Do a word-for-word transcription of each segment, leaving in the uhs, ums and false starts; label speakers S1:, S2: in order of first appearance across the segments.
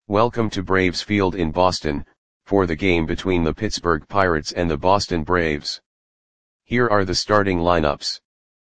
S1: Welcome to Braves Field in Boston, for the game between the Pittsburgh Pirates and the Boston Braves. Here are the starting lineups.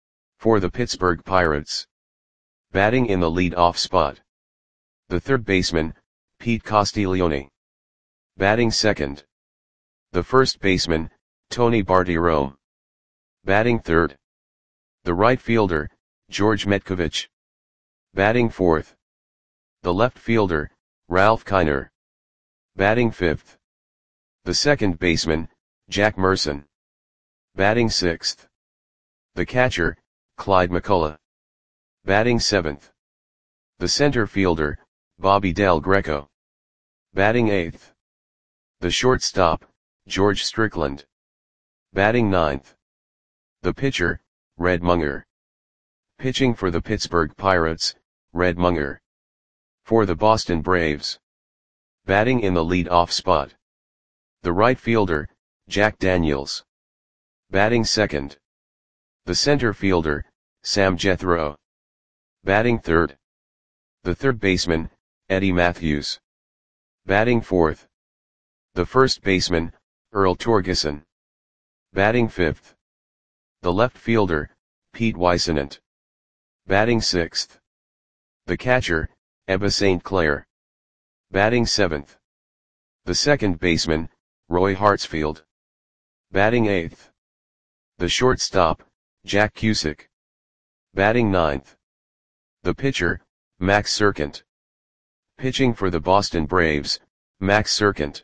S1: For the Pittsburgh Pirates. Batting in the lead-off spot. The third baseman, Pete Castiglione. Batting second. The first baseman, Tony Bartiromo. Batting third. The right fielder, George Metcovich. Batting fourth. The left fielder, Ralph Kiner. Batting fifth. The second baseman, Jack Merson. Batting sixth. The catcher, Clyde McCullough. Batting seventh. The center fielder, Bobby Del Greco. Batting eighth. The shortstop, George Strickland. Batting ninth. The pitcher, Red Munger. Pitching for the Pittsburgh Pirates, Red Munger. For the Boston Braves. Batting in the lead-off spot. The right fielder, Jack Daniels. Batting second. The center fielder, Sam Jethro. Batting third. The third baseman, Eddie Matthews. Batting fourth. The first baseman, Earl Torgeson. Batting fifth. The left fielder, Pete Whisenant. Batting sixth. The catcher, Ebba Saint Clair. Batting seventh. The second baseman, Roy Hartsfield. Batting eighth. The shortstop, Jack Cusick. Batting ninth. The pitcher, Max Serkant. Pitching for the Boston Braves, Max Serkant.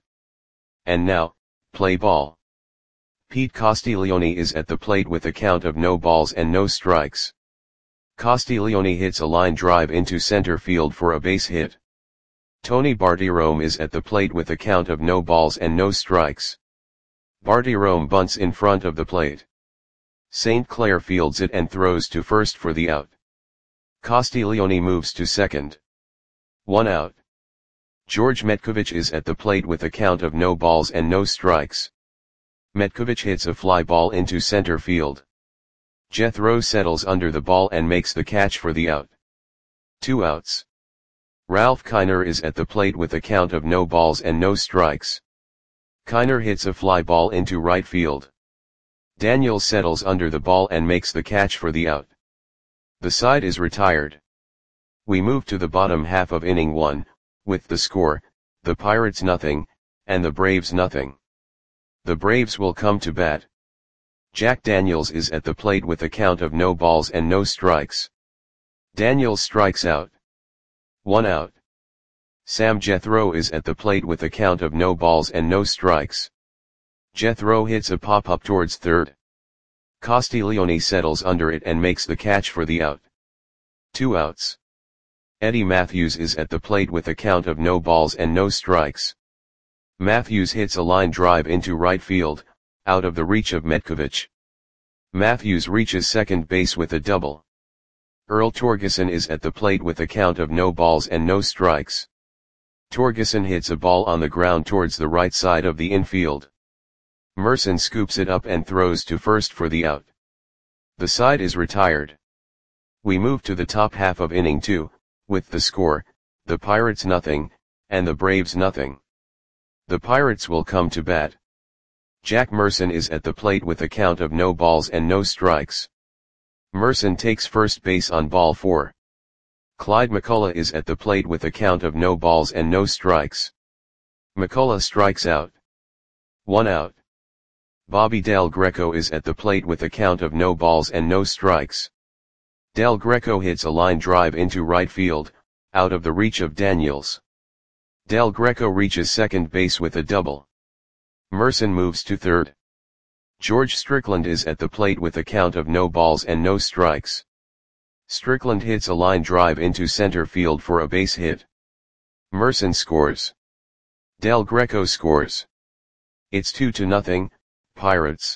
S1: And now, play ball. Pete Castiglione is at the plate with a count of no balls and no strikes. Castiglione hits a line drive into center field for a base hit. Tony Bartiromo is at the plate with a count of no balls and no strikes. Bartiromo bunts in front of the plate. Saint Clair fields it and throws to first for the out. Castiglione moves to second. One out. George Metcovich is at the plate with a count of no balls and no strikes. Metcovich hits a fly ball into center field. Jethro settles under the ball and makes the catch for the out. Two outs. Ralph Kiner is at the plate with a count of no balls and no strikes. Kiner hits a fly ball into right field. Daniels settles under the ball and makes the catch for the out. The side is retired. We move to the bottom half of inning one, with the score, the Pirates nothing, and the Braves nothing. The Braves will come to bat. Jack Daniels is at the plate with a count of no balls and no strikes. Daniels strikes out. One out. Sam Jethro is at the plate with a count of no balls and no strikes. Jethro hits a pop-up towards third. Castiglione settles under it and makes the catch for the out. Two outs. Eddie Matthews is at the plate with a count of no balls and no strikes. Matthews hits a line drive into right field, out of the reach of Metcovich. Matthews reaches second base with a double. Earl Torgeson is at the plate with a count of no balls and no strikes. Torgeson hits a ball on the ground towards the right side of the infield. Merson scoops it up and throws to first for the out. The side is retired. We move to the top half of inning two, with the score, the Pirates nothing, and the Braves nothing. The Pirates will come to bat. Jack Merson is at the plate with a count of no balls and no strikes. Merson takes first base on ball four. Clyde McCullough is at the plate with a count of no balls and no strikes. McCullough strikes out. One out. Bobby Del Greco is at the plate with a count of no balls and no strikes. Del Greco hits a line drive into right field, out of the reach of Daniels. Del Greco reaches second base with a double. Merson moves to third. George Strickland is at the plate with a count of no balls and no strikes. Strickland hits a line drive into center field for a base hit. Merson scores. Del Greco scores. It's two to nothing, Pirates.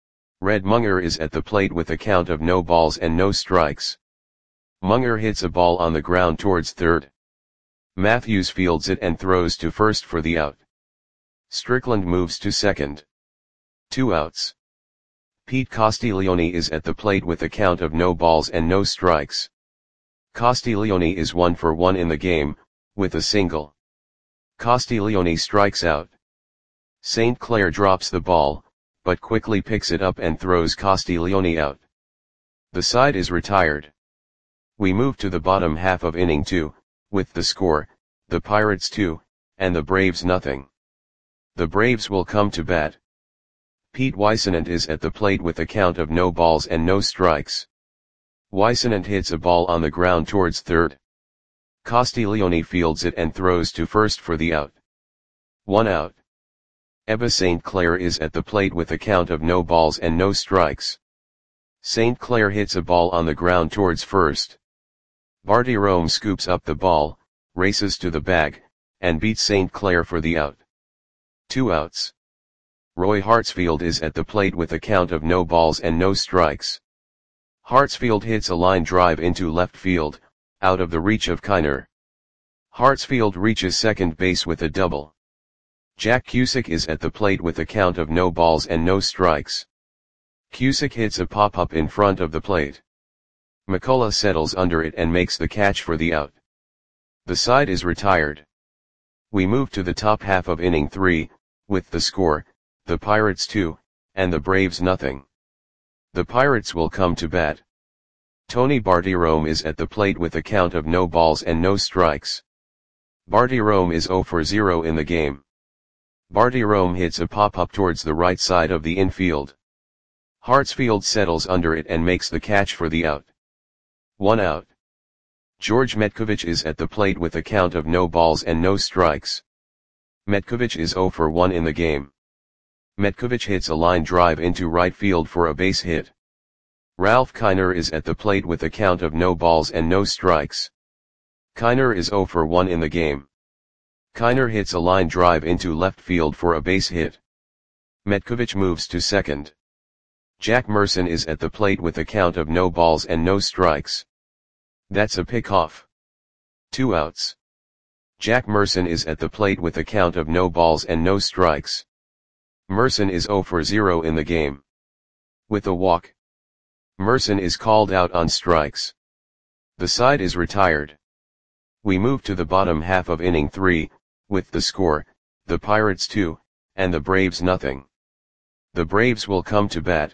S1: Red Munger is at the plate with a count of no balls and no strikes. Munger hits a ball on the ground towards third. Matthews fields it and throws to first for the out. Strickland moves to second. Two outs. Pete Castiglione is at the plate with a count of no balls and no strikes. Castiglione is one for one in the game, with a single. Castiglione strikes out. Saint Clair drops the ball, but quickly picks it up and throws Castiglione out. The side is retired. We move to the bottom half of inning two, with the score, the Pirates two, and the Braves nothing. The Braves will come to bat. Pete Whisenant is at the plate with a count of no balls and no strikes. Whisenant hits a ball on the ground towards third. Castiglione fields it and throws to first for the out. One out. Ebba Saint Clair is at the plate with a count of no balls and no strikes. Saint Clair hits a ball on the ground towards first. Barty Rome scoops up the ball, races to the bag, and beats Saint Clair for the out. Two outs. Roy Hartsfield is at the plate with a count of no balls and no strikes. Hartsfield hits a line drive into left field, out of the reach of Kiner. Hartsfield reaches second base with a double. Jack Cusick is at the plate with a count of no balls and no strikes. Cusick hits a pop-up in front of the plate. McCullough settles under it and makes the catch for the out. The side is retired. We move to the top half of inning three, with the score, the Pirates two, and the Braves nothing. The Pirates will come to bat. Tony Barty Rome is at the plate with a count of no balls and no strikes. Barty Rome is zero for zero in the game. Barty Rome hits a pop-up towards the right side of the infield. Hartsfield settles under it and makes the catch for the out. One out. George Metkovich is at the plate with a count of no balls and no strikes. Metkovich is zero for one in the game. Metkovich hits a line drive into right field for a base hit. Ralph Kiner is at the plate with a count of no balls and no strikes. Kiner is zero for one in the game. Kiner hits a line drive into left field for a base hit. Metkovich moves to second. Jack Merson is at the plate with a count of no balls and no strikes. That's a pickoff. Two outs. Jack Merson is at the plate with a count of no balls and no strikes. Merson is zero for zero in the game. With a walk, Merson is called out on strikes. The side is retired. We move to the bottom half of inning three, with the score, the Pirates two, and the Braves nothing. The Braves will come to bat.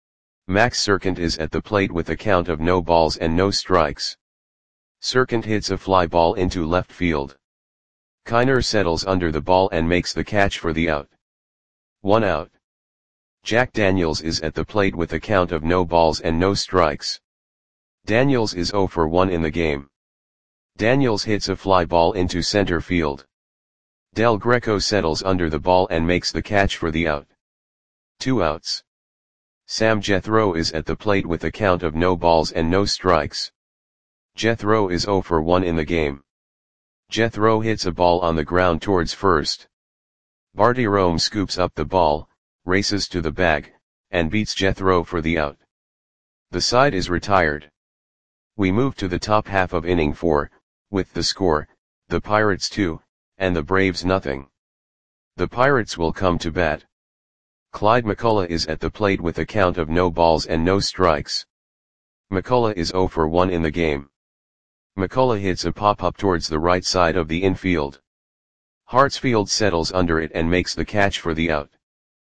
S1: Max Serkant is at the plate with a count of no balls and no strikes. Serkant hits a fly ball into left field. Kiner settles under the ball and makes the catch for the out. One out. Jack Daniels is at the plate with a count of no balls and no strikes. Daniels is zero for one in the game. Daniels hits a fly ball into center field. Del Greco settles under the ball and makes the catch for the out. Two outs. Sam Jethro is at the plate with a count of no balls and no strikes. Jethro is zero for one in the game. Jethro hits a ball on the ground towards first. Barty Rome scoops up the ball, races to the bag, and beats Jethro for the out. The side is retired. We move to the top half of inning four, with the score, the Pirates two, and the Braves nothing. The Pirates will come to bat. Clyde McCullough is at the plate with a count of no balls and no strikes. McCullough is zero for one in the game. McCullough hits a pop-up towards the right side of the infield. Hartsfield settles under it and makes the catch for the out.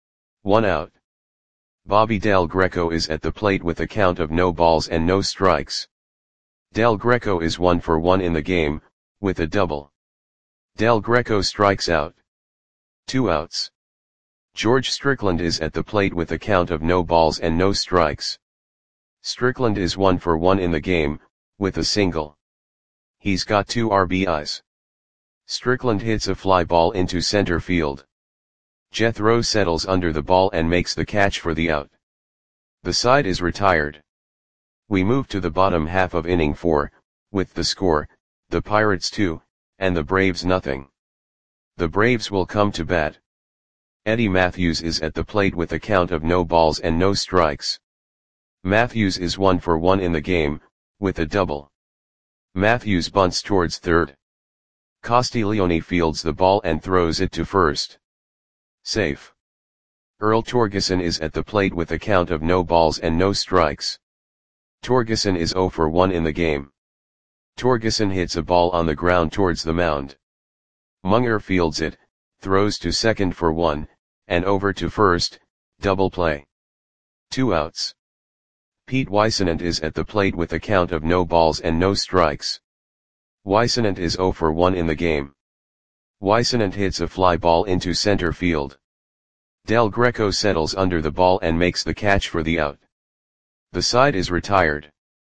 S1: One out. Bobby Del Greco is at the plate with a count of no balls and no strikes. Del Greco is one for one in the game, with a double. Del Greco strikes out. Two outs. George Strickland is at the plate with a count of no balls and no strikes. Strickland is one for one in the game, with a single. He's got two R B Is. Strickland hits a fly ball into center field. Jethro settles under the ball and makes the catch for the out. The side is retired. We move to the bottom half of inning four, with the score, the Pirates two, and the Braves nothing. The Braves will come to bat. Eddie Matthews is at the plate with a count of no balls and no strikes. Matthews is one for one in the game, with a double. Matthews bunts towards third. Castiglione fields the ball and throws it to first. Safe. Earl Torgeson is at the plate with a count of no balls and no strikes. Torgeson is zero for one in the game. Torgeson hits a ball on the ground towards the mound. Munger fields it, throws to second for one, and over to first, double play. Two outs. Pete Weissenant is at the plate with a count of no balls and no strikes. Weissenant is zero for one in the game. Weissenant hits a fly ball into center field. Del Greco settles under the ball and makes the catch for the out. The side is retired.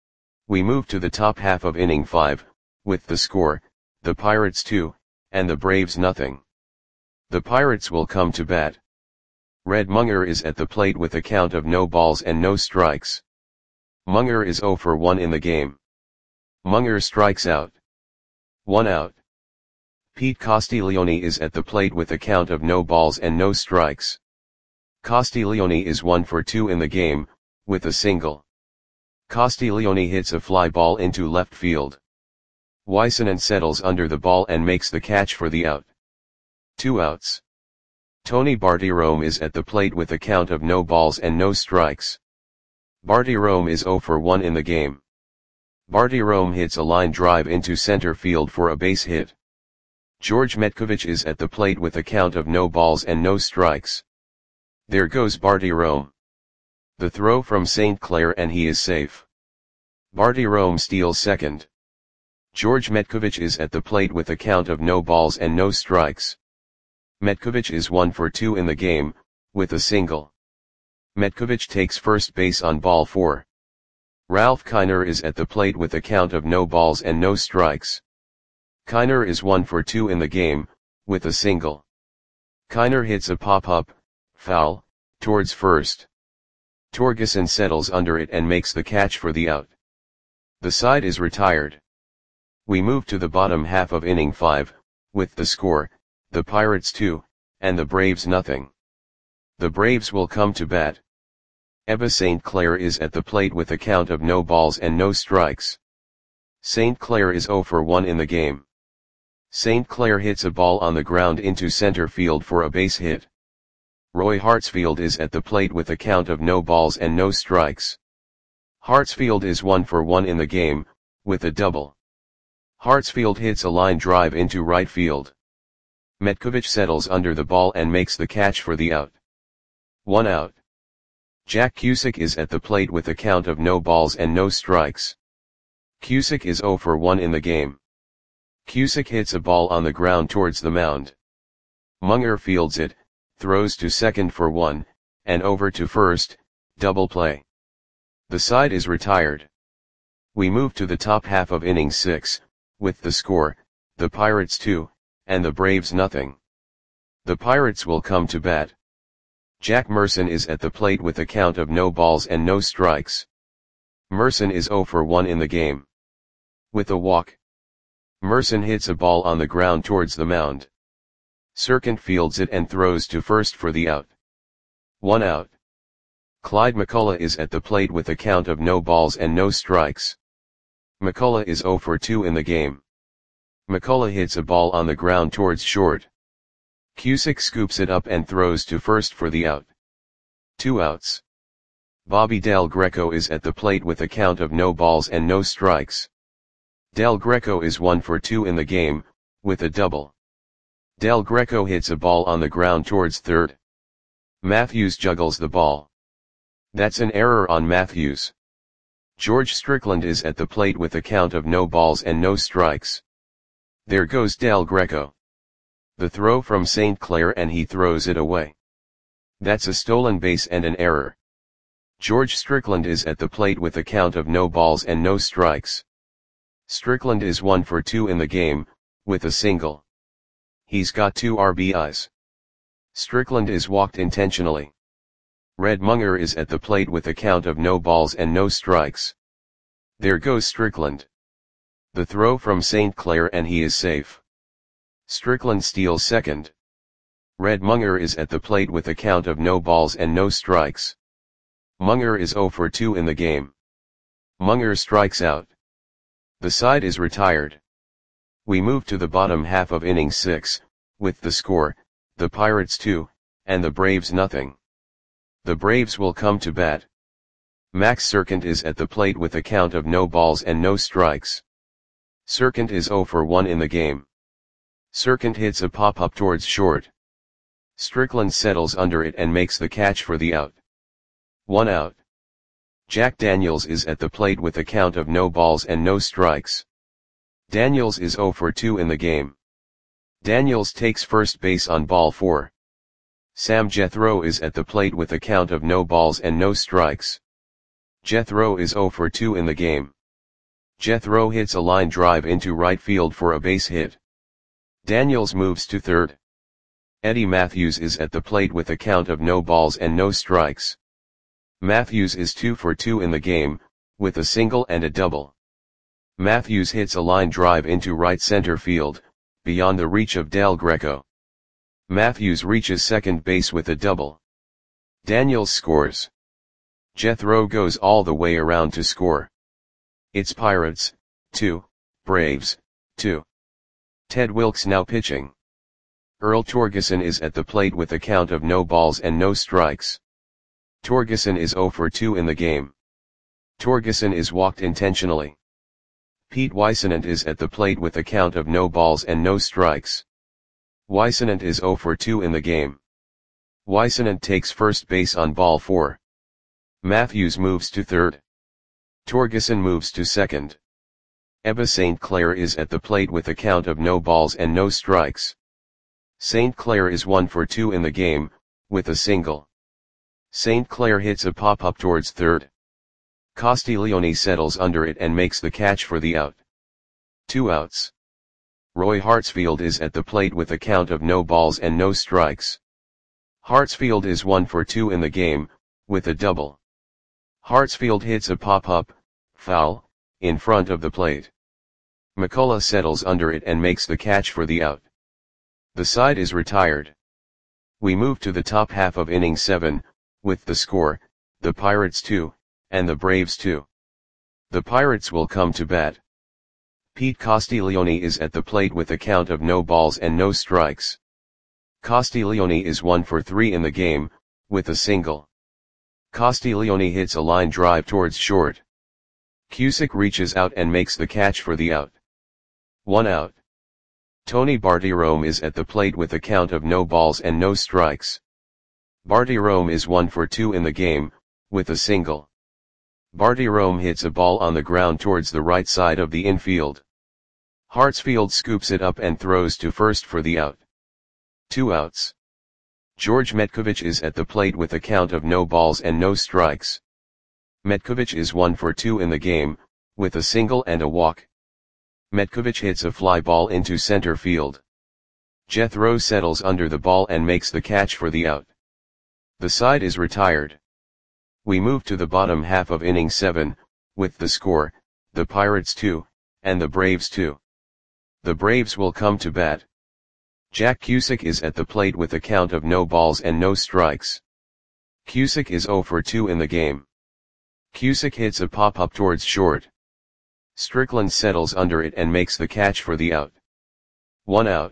S1: We move to the top half of inning five, with the score, the Pirates two, and the Braves nothing. The Pirates will come to bat. Red Munger is at the plate with a count of no balls and no strikes. Munger is zero for one in the game. Munger strikes out. One out. Pete Castiglione is at the plate with a count of no balls and no strikes. Castiglione is one for two in the game, with a single. Castiglione hits a fly ball into left field. Weissenant settles under the ball and makes the catch for the out. Two outs. Tony Bartiromo is at the plate with a count of no balls and no strikes. Bartiromo is zero for one in the game. Bartiromo hits a line drive into center field for a base hit. George Metkovich is at the plate with a count of no balls and no strikes. There goes Bartiromo. The throw from Saint Clair and he is safe. Bartiromo steals second. George Metkovich is at the plate with a count of no balls and no strikes. Metkovich is one for two in the game, with a single. Metkovich takes first base on ball four. Ralph Kiner is at the plate with a count of no balls and no strikes. Kiner is one for two in the game, with a single. Kiner hits a pop-up, foul, towards first. Torgeson settles under it and makes the catch for the out. The side is retired. We move to the bottom half of inning five, with the score, the Pirates two, and the Braves nothing. The Braves will come to bat. Ebba Saint Clair is at the plate with a count of no balls and no strikes. Saint Clair is zero for one in the game. Saint Clair hits a ball on the ground into center field for a base hit. Roy Hartsfield is at the plate with a count of no balls and no strikes. Hartsfield is one for one in the game, with a double. Hartsfield hits a line drive into right field. Metkovich settles under the ball and makes the catch for the out. One out. Jack Cusick is at the plate with a count of no balls and no strikes. Cusick is zero for one in the game. Cusick hits a ball on the ground towards the mound. Munger fields it, throws to second for one, and over to first, double play. The side is retired. We move to the top half of inning six, with the score, the Pirates two, and the Braves nothing. The Pirates will come to bat. Jack Merson is at the plate with a count of no balls and no strikes. Merson is zero for one in the game. With a walk. Merson hits a ball on the ground towards the mound. Serkant fields it and throws to first for the out. One out. Clyde McCullough is at the plate with a count of no balls and no strikes. McCullough is zero for two in the game. McCullough hits a ball on the ground towards short. Cusick scoops it up and throws to first for the out. Two outs. Bobby Del Greco is at the plate with a count of no balls and no strikes. Del Greco is one for two in the game, with a double. Del Greco hits a ball on the ground towards third. Matthews juggles the ball. That's an error on Matthews. George Strickland is at the plate with a count of no balls and no strikes. There goes Del Greco. The throw from Saint Clair and he throws it away. That's a stolen base and an error. George Strickland is at the plate with a count of no balls and no strikes. Strickland is one for two in the game, with a single. He's got two R B Is. Strickland is walked intentionally. Red Munger is at the plate with a count of no balls and no strikes. There goes Strickland. The throw from Saint Clair and he is safe. Strickland steals second. Red Munger is at the plate with a count of no balls and no strikes. Munger is zero for two in the game. Munger strikes out. The side is retired. We move to the bottom half of inning six, with the score, the Pirates two, and the Braves nothing. The Braves will come to bat. Max Serkant is at the plate with a count of no balls and no strikes. Serkant is zero for one in the game. Serkant hits a pop-up towards short. Strickland settles under it and makes the catch for the out. One out. Jack Daniels is at the plate with a count of no balls and no strikes. Daniels is oh for two in the game. Daniels takes first base on ball four. Sam Jethro is at the plate with a count of no balls and no strikes. Jethro is oh for two in the game. Jethro hits a line drive into right field for a base hit. Daniels moves to third. Eddie Matthews is at the plate with a count of no balls and no strikes. Matthews is two for two in the game, with a single and a double. Matthews hits a line drive into right center field, beyond the reach of Del Greco. Matthews reaches second base with a double. Daniels scores. Jethro goes all the way around to score. It's Pirates, two, Braves, two. Ted Wilkes now pitching. Earl Torgeson is at the plate with a count of no balls and no strikes. Torgeson is oh for two in the game. Torgeson is walked intentionally. Pete Weissenant is at the plate with a count of no balls and no strikes. Weissenant is oh for two in the game. Weissenant takes first base on ball four. Matthews moves to third. Torgeson moves to second. Ebba Saint Clair is at the plate with a count of no balls and no strikes. Saint Clair is one for two in the game, with a single. Saint Clair hits a pop-up towards third. Castiglione settles under it and makes the catch for the out. Two outs. Roy Hartsfield is at the plate with a count of no balls and no strikes. Hartsfield is one for two in the game, with a double. Hartsfield hits a pop-up, foul, in front of the plate. McCullough settles under it and makes the catch for the out. The side is retired. We move to the top half of inning seven, with the score, the Pirates two, and the Braves two. The Pirates will come to bat. Pete Castiglione is at the plate with a count of no balls and no strikes. Castiglione is one for three in the game, with a single. Castiglione hits a line drive towards short. Cusick reaches out and makes the catch for the out. One out. Tony Bartiromo is at the plate with a count of no balls and no strikes. Bartiromo is one for two in the game, with a single. Bartiromo hits a ball on the ground towards the right side of the infield. Hartsfield scoops it up and throws to first for the out. Two outs. George Metkovich is at the plate with a count of no balls and no strikes. Metkovich is one for two in the game, with a single and a walk. Metkovich hits a fly ball into center field. Jethro settles under the ball and makes the catch for the out. The side is retired. We move to the bottom half of inning seven, with the score, the Pirates two, and the Braves two. The Braves will come to bat. Jack Cusick is at the plate with a count of no balls and no strikes. Cusick is oh for two in the game. Cusick hits a pop-up towards short. Strickland settles under it and makes the catch for the out. One out.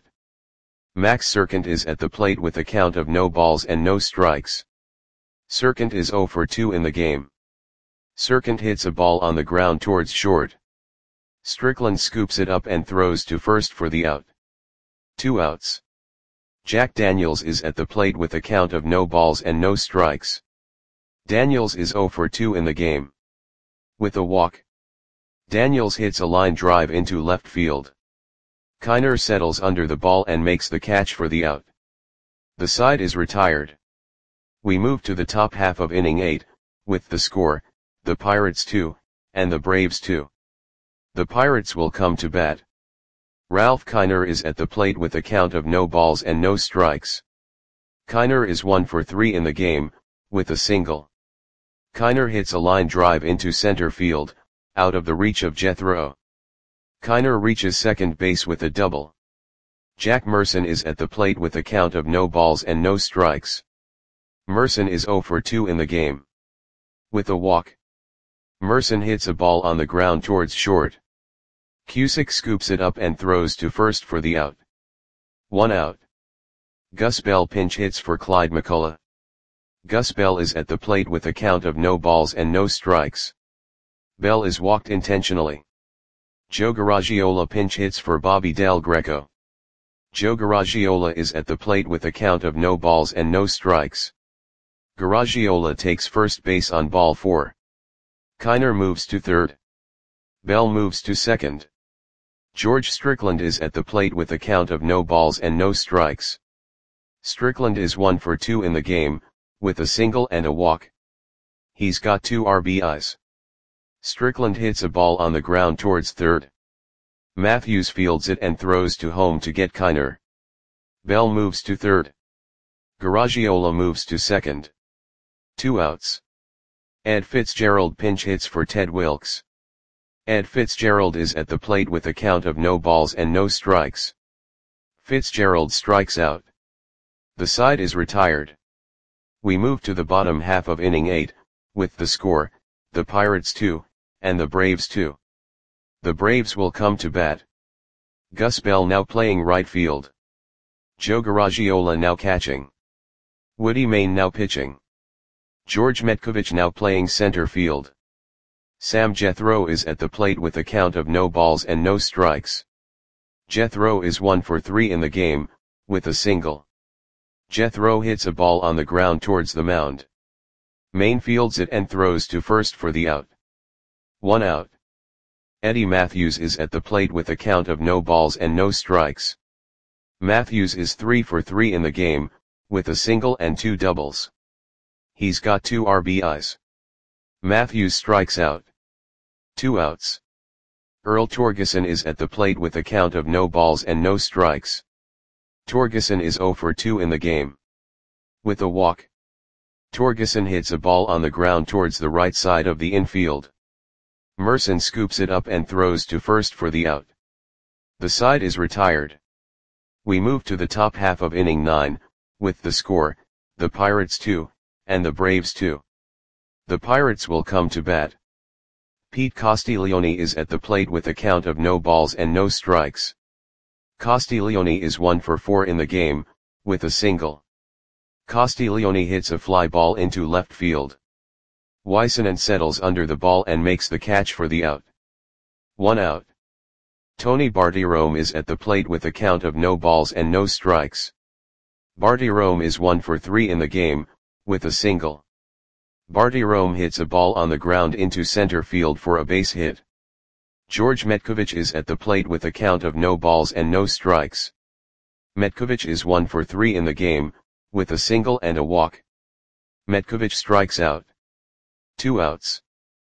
S1: Max Serkant is at the plate with a count of no balls and no strikes. Serkant is oh for two in the game. Serkant hits a ball on the ground towards short. Strickland scoops it up and throws to first for the out. Two outs. Jack Daniels is at the plate with a count of no balls and no strikes. Daniels is oh for two in the game. With a walk. Daniels hits a line drive into left field. Kiner settles under the ball and makes the catch for the out. The side is retired. We move to the top half of inning eight, with the score, the Pirates two, and the Braves two. The Pirates will come to bat. Ralph Kiner is at the plate with a count of no balls and no strikes. Kiner is one for three in the game, with a single. Kiner hits a line drive into center field, out of the reach of Jethro. Kiner reaches second base with a double. Jack Merson is at the plate with a count of no balls and no strikes. Merson is oh for two in the game. With a walk. Merson hits a ball on the ground towards short. Cusick scoops it up and throws to first for the out. One out. Gus Bell pinch hits for Clyde McCullough. Gus Bell is at the plate with a count of no balls and no strikes. Bell is walked intentionally. Joe Garagiola pinch hits for Bobby Del Greco. Joe Garagiola is at the plate with a count of no balls and no strikes. Garagiola takes first base on ball four. Kiner moves to third. Bell moves to second. George Strickland is at the plate with a count of no balls and no strikes. Strickland is one for two in the game, with a single and a walk. He's got two R B Is. Strickland hits a ball on the ground towards third. Matthews fields it and throws to home to get Kiner. Bell moves to third. Garagiola moves to second. Two outs. Ed Fitzgerald pinch hits for Ted Wilkes. Ed Fitzgerald is at the plate with a count of no balls and no strikes. Fitzgerald strikes out. The side is retired. We move to the bottom half of inning eight, with the score, the Pirates two, and the Braves two. The Braves will come to bat. Gus Bell now playing right field. Joe Garagiola now catching. Woody Main now pitching. George Metkovich now playing center field. Sam Jethro is at the plate with a count of no balls and no strikes. Jethro is one for three in the game, with a single. Jethro hits a ball on the ground towards the mound. Main fields it and throws to first for the out. One out. Eddie Matthews is at the plate with a count of no balls and no strikes. Matthews is three for three in the game, with a single and two doubles. He's got two R B Is. Matthews strikes out. Two outs. Earl Torgeson is at the plate with a count of no balls and no strikes. Torgeson is zero for two in the game. With a walk. Torgeson hits a ball on the ground towards the right side of the infield. Merson scoops it up and throws to first for the out. The side is retired. We move to the top half of inning nine, with the score, the Pirates two, and the Braves two. The Pirates will come to bat. Pete Castiglione is at the plate with a count of no balls and no strikes. Castiglione is one for four in the game, with a single. Castiglione hits a fly ball into left field. Wysenant settles under the ball and makes the catch for the out. One out. Tony Bartiromo is at the plate with a count of no balls and no strikes. Bartiromo is one for three in the game, with a single. Bartiromo hits a ball on the ground into center field for a base hit. George Metkovich is at the plate with a count of no balls and no strikes. Metkovich is one for three in the game, with a single and a walk. Metkovich strikes out. Two outs.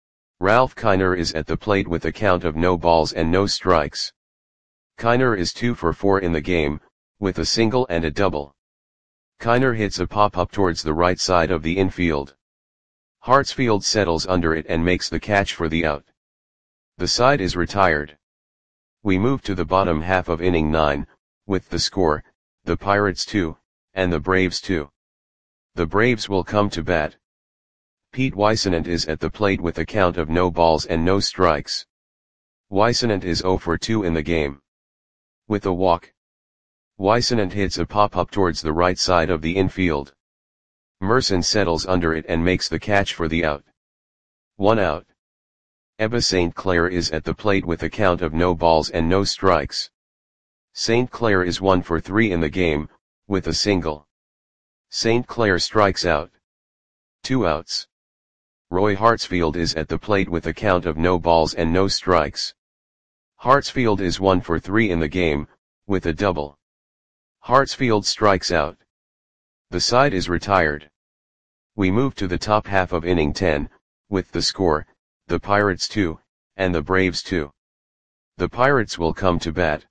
S1: Ralph Kiner is at the plate with a count of no balls and no strikes. Kiner is two for four in the game, with a single and a double. Kiner hits a pop-up towards the right side of the infield. Hartsfield settles under it and makes the catch for the out. The side is retired. We move to the bottom half of inning nine, with the score, the Pirates two, and the Braves two. The Braves will come to bat. Pete Wysenant is at the plate with a count of no balls and no strikes. Wysenant is zero for two in the game. With a walk. Wysenant hits a pop-up towards the right side of the infield. Merson settles under it and makes the catch for the out. One out. Ebba Saint Clair is at the plate with a count of no balls and no strikes. Saint Clair is one for three in the game, with a single. Saint Clair strikes out. Two outs. Roy Hartsfield is at the plate with a count of no balls and no strikes. Hartsfield is one for three in the game, with a double. Hartsfield strikes out. The side is retired. We move to the top half of inning ten, with the score, the Pirates two, and the Braves two. The Pirates will come to bat.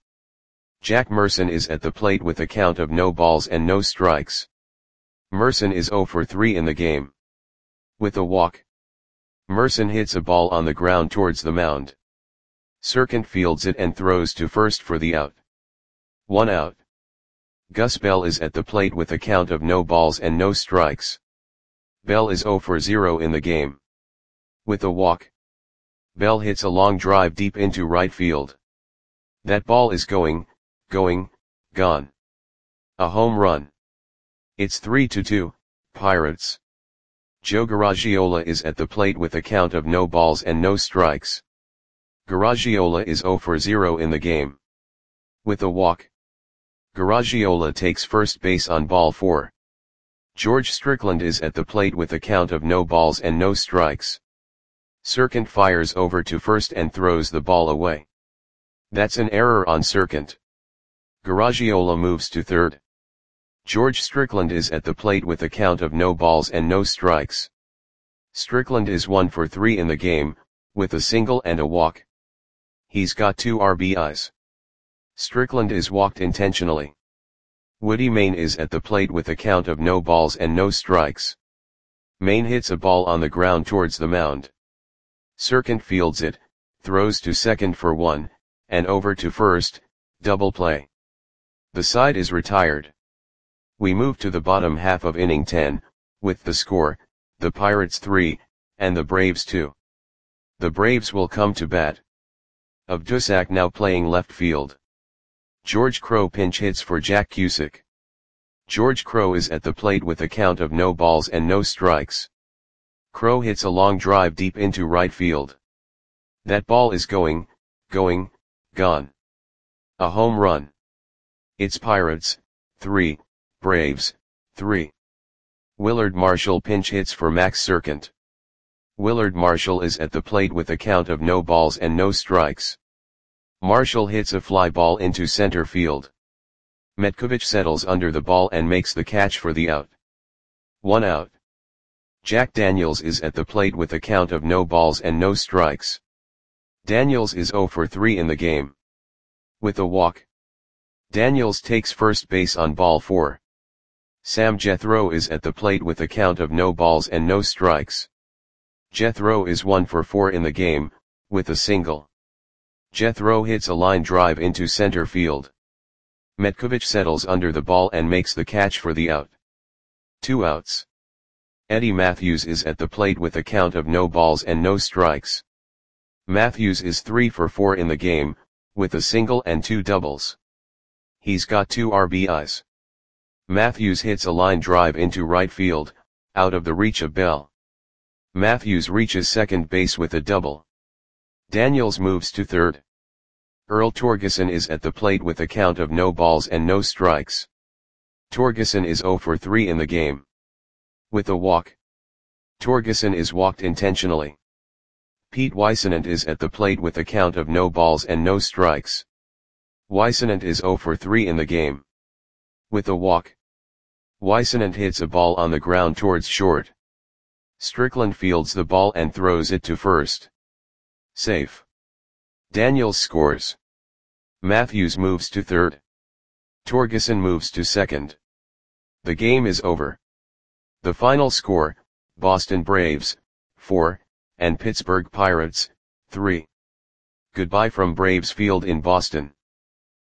S1: Jack Merson is at the plate with a count of no balls and no strikes. Merson is zero for three in the game. With a walk. Merson hits a ball on the ground towards the mound. Serkant fields it and throws to first for the out. One out. Gus Bell is at the plate with a count of no balls and no strikes. Bell is zero for zero in the game. With a walk. Bell hits a long drive deep into right field. That ball is going, going, gone. A home run. It's three to two, Pirates. Joe Garagiola is at the plate with a count of no balls and no strikes. Garagiola is zero for zero in the game. With a walk. Garagiola takes first base on ball four. George Strickland is at the plate with a count of no balls and no strikes. Serkant fires over to first and throws the ball away. That's an error on Serkant. Garagiola moves to third. George Strickland is at the plate with a count of no balls and no strikes. Strickland is one for three in the game, with a single and a walk. He's got two R B Is. Strickland is walked intentionally. Woody Main is at the plate with a count of no balls and no strikes. Main hits a ball on the ground towards the mound. Serkant fields it, throws to second for one, and over to first, double play. The side is retired. We move to the bottom half of inning ten, with the score, the Pirates three, and the Braves two. The Braves will come to bat. Obdusak now playing left field. George Crowe pinch hits for Jack Cusick. George Crowe is at the plate with a count of no balls and no strikes. Crowe hits a long drive deep into right field. That ball is going, going, gone. A home run. It's Pirates, three, Braves, three. Willard Marshall pinch hits for Max Serkant. Willard Marshall is at the plate with a count of no balls and no strikes. Marshall hits a fly ball into center field. Metkovich settles under the ball and makes the catch for the out. One out. Jack Daniels is at the plate with a count of no balls and no strikes. Daniels is zero for three in the game. With a walk. Daniels takes first base on ball four. Sam Jethro is at the plate with a count of no balls and no strikes. Jethro is one for four in the game, with a single. Jethro hits a line drive into center field. Metkovich settles under the ball and makes the catch for the out. Two outs. Eddie Matthews is at the plate with a count of no balls and no strikes. Matthews is three for four in the game, with a single and two doubles. He's got two R B Is. Matthews hits a line drive into right field, out of the reach of Bell. Matthews reaches second base with a double. Daniels moves to third. Earl Torgeson is at the plate with a count of no balls and no strikes. Torgeson is zero for three in the game. With a walk. Torgeson is walked intentionally. Pete Weissenant is at the plate with a count of no balls and no strikes. Weissenant is zero for three in the game. With a walk. Weissenant hits a ball on the ground towards short. Strickland fields the ball and throws it to first. Safe. Daniels scores. Matthews moves to third. Torgeson moves to second. The game is over. The final score, Boston Braves, four, and Pittsburgh Pirates, three. Goodbye from Braves Field in Boston.